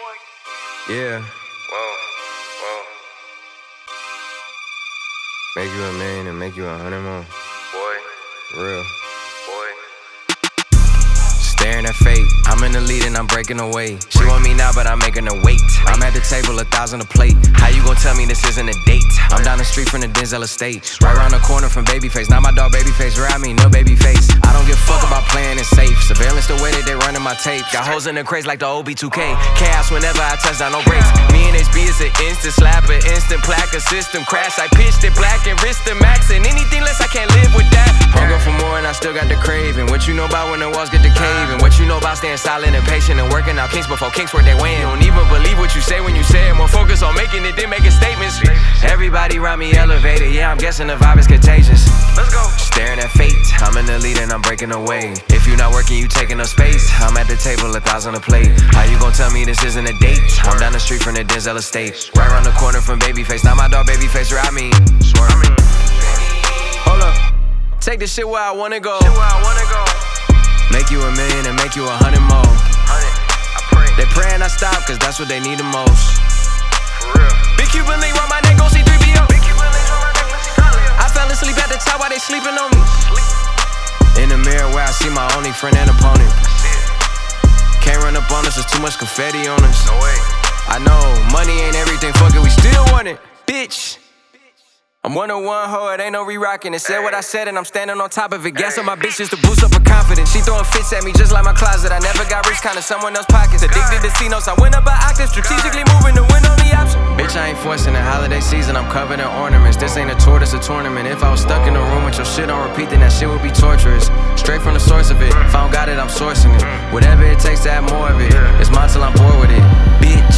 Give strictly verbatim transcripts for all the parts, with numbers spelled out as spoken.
Yeah. Whoa, whoa. Make you a million and make you a hundred more. Boy, Real. boy. Staring at fate, I'm in the lead and I'm breaking away. She want me now, but I'm making her wait. I'm at the table, a thousand a plate. How you gon' tell me this isn't a date? I'm down the street from the Denzel estate, right around the corner from Babyface. Now my dog Babyface ride me, no Babyface. I don't give a fuck about playing it safe. Surveillance the way that they running my tape. Got hoes in the crates like the O B two K. Chaos whenever I touch down, no brakes. Me and H B is an instant slapper, instant plaque, a system crash. I pitched it black and wrist the max, and anything less I can't live with that. Hunger for more and I still got the craving. What you know about when the walls get to caving? What you know about staying silent and patient and working out kinks before kinks work they win? You don't even believe what you say when you say it. More focus on making it than making statements. Everybody around me elevated, yeah, I'm guessing the vibe is contagious. Let's go. Staring at fate, I'm in the lead and I'm breaking away. If you not working, you taking up space. I'm at the table, a thousand a plate. How you gon' tell me this isn't a date? I'm down the street from the Denzel estate, right around the corner from Babyface. Now my dog Babyface ride me. Swear I mean. Hold up, take this shit where I wanna go. Shit where I wanna go. Make you a million and make you a hundred more. Hundred, I pray. They praying I stop, cause that's what they need the most. For real. Big Cuban link round my neck, go see three B O. Big Cuban links on my necklace, you got it. I fell asleep at the top while they sleeping on me. Sleep. In the mirror where I see my only friend and opponent. Shit. Can't run up on us, there's too much confetti on us. No way. I know, money ain't everything, fuck it, we still want it, bitch. I'm one on one, ho, it ain't no re-rocking. It said what I said and I'm standing on top of it. Gas on my bitch just to boost up her confidence. She throwing fits at me just like my closet. I never got rich, kinda someone else's pockets. Addicted to C-notes, I went up an octave. Strategically moving to win on the option. Bitch, I ain't forcing the holiday season, I'm covered in ornaments. This ain't a tour, this a tournament. If I was stuck in a room with your shit on repeat, then that shit would be torturous. Straight from the source of it, if I don't got it, I'm sourcing it. Whatever it takes to have more of it, it's mine till I'm bored with it, bitch.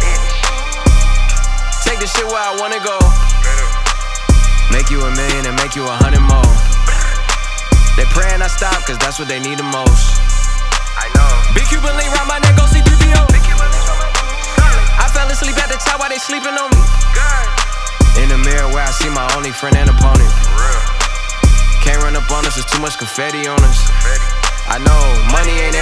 Take this shit where I wanna go. Make you a million and make you a hundred more. They praying I stop, cause that's what they need the most. I know. Big Cuban link round my neck, go see three B O. Big Cuban links on my necklace. I fell asleep at the top while they sleeping on me. God. In the mirror where I see my only friend and opponent. For real. Can't run up on us, there's too much confetti on us. Confetti. I know, money ain't